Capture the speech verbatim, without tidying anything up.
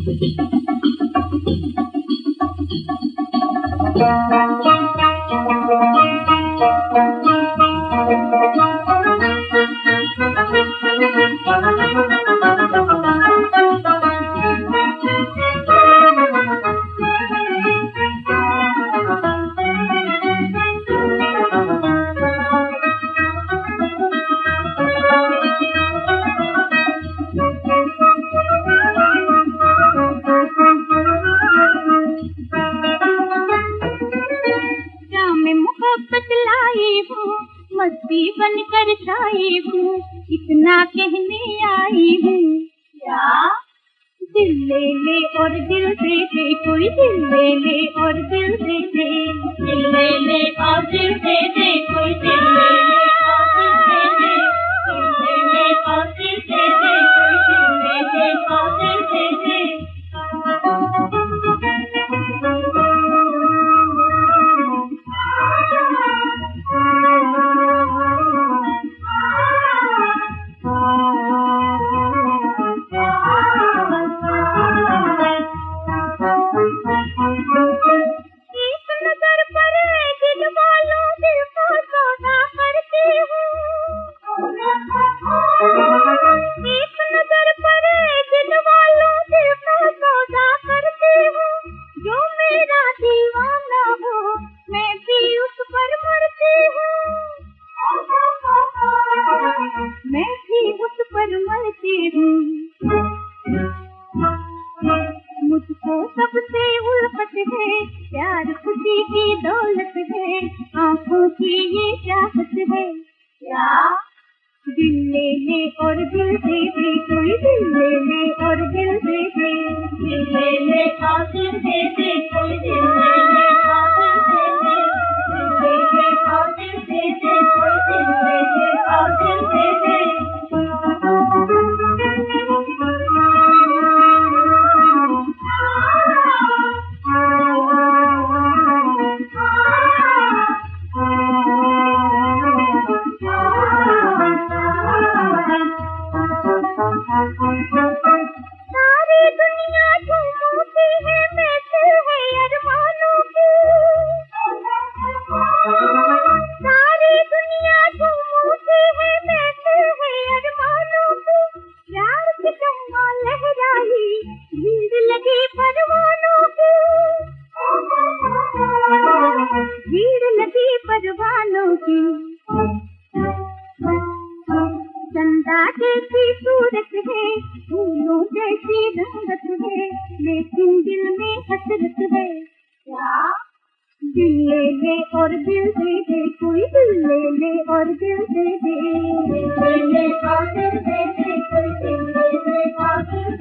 मस्ती बनकर छाई हूँ, इतना कहने आई हूँ। क्या? दिल ले ले और दिल दे दे, कोई दिल ले ले और दिल दे दे, दिल ले ले और दिल दे दे, कोई दिल ले ले और दिल दे दे, दिल ले ले और दिल दे दे, कोई दिल ले ले और दिल दे दे। एक नजर पर दिल वालों दिल को सौदा करती हूँ, एक नजर पर दिल वालों दिल को सौदा करती हूँ। जो मेरा दीवाना हो मैं भी उस पर मरती हूँ, मैं भी उस पर मरती हूँ। मुझको सबसे उल्फत है, प्यार खुशी की दौलत है, आँखों की ये चाहत है। क्या? दिल ले ले और दिल दे दे, कोई दिल ले ले और दिल दे दे, दिल ले ले और दिल दे दे, कोई दिल ले ले और दिल दे दे, दिल ले ले और दिल दे दे, कोई दिल ले ले और दिल दे दे। सारी दुनिया झूमती है, महफिल है अरमानों की, सारी दुनिया झूमती है, महफिल है अरमानों की। प्यार की चम्मा लहराई, भीड़ लगी परवानों की, भीड़ लगी परवानों की। चंदा जैसी सूरत है, फूलों जैसी रंगत है, लेकिन दिल में हसरत है। क्या? दिल ले ले और दिल दे दे, कोई दिल ले ले और दिल दे दे, दिल ले ले और दिल दे दे, कोई दिल ले ले और दिल